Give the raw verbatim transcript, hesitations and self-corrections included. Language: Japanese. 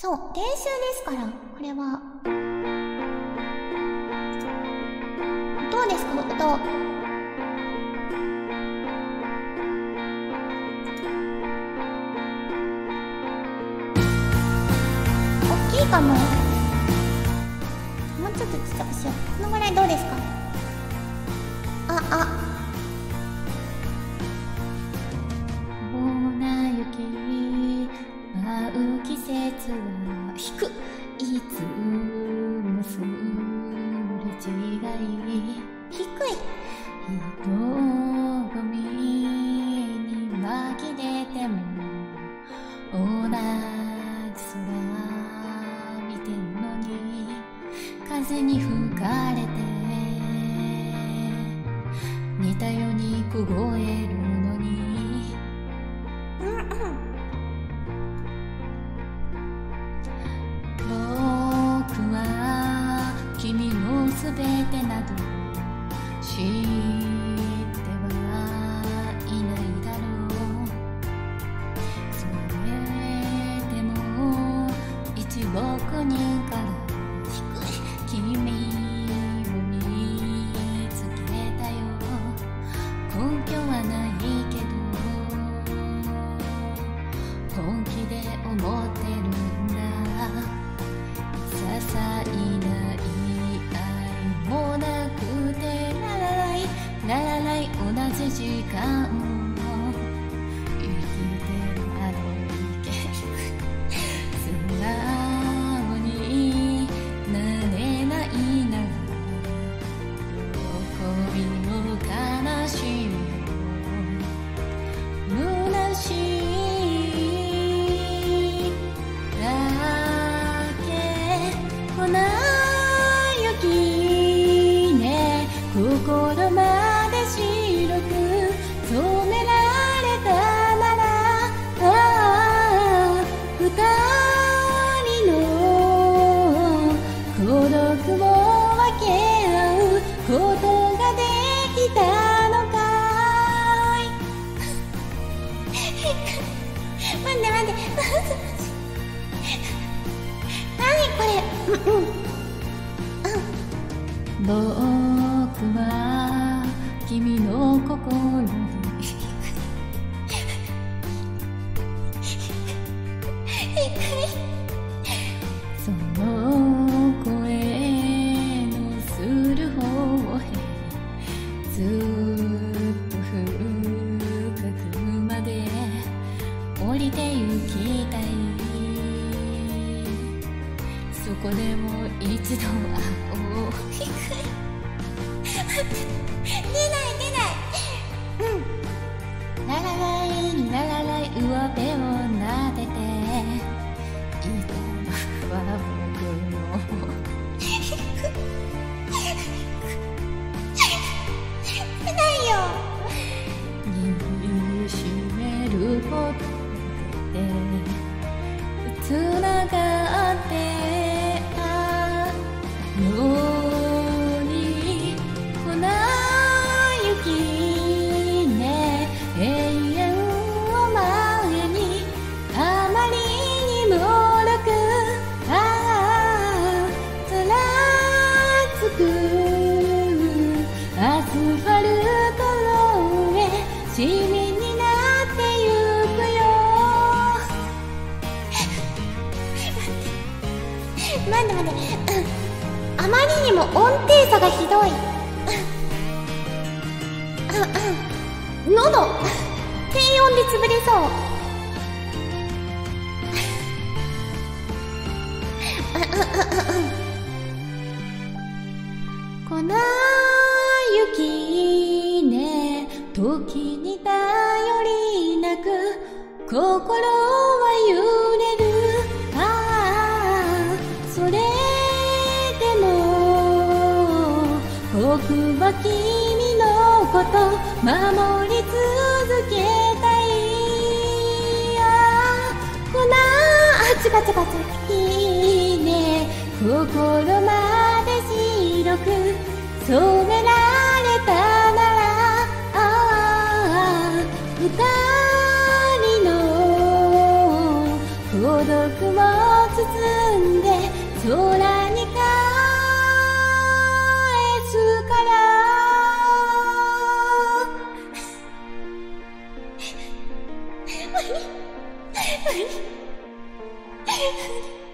そう、練習ですから、これは。どうですか、音。大きいかも。もうちょっとちっちゃくしよう。このぐらいどうですか。あ、あ。ぼな雪舞う季節は引く。いつもすれ違い低い。人混みに紛れても同じ空見てんのに風に吹かれて似たように凍えるのに、うんうん、僕は君のすべてなど知ってはいないだろう。それでも一億人から低い君を見つけたよ。根拠はないけど本気で思ってるんだ。些細な言い合いもなくてララライララライ同じ時間を生きてるあのけ素直になれないなら喜びも悲しみも虚しいだけ粉雪ね心まで白く染められたなら、ああ二人の孤独を分け合うことができたのかい。待って待って何これ。うんうん僕は君の心にその声のする方へずっと深くまで降りて行きたい。そこでも一度会おう。出ない出ない。うん。ララライララライ上辺を撫でていたのは僕の出ないよ。握りしめることでつながってたのアスファルトの上市民になってゆくよ。待って待って、あまりにも音程差がひどい。喉低音で潰れそう。粉雪ね時に頼りなく心は揺れる。ああそれでも僕は君のこと守り続けたい。ああ粉あちかちかちいいね心まで白く染められたなら、ああ二人の孤独を包んで空に返すから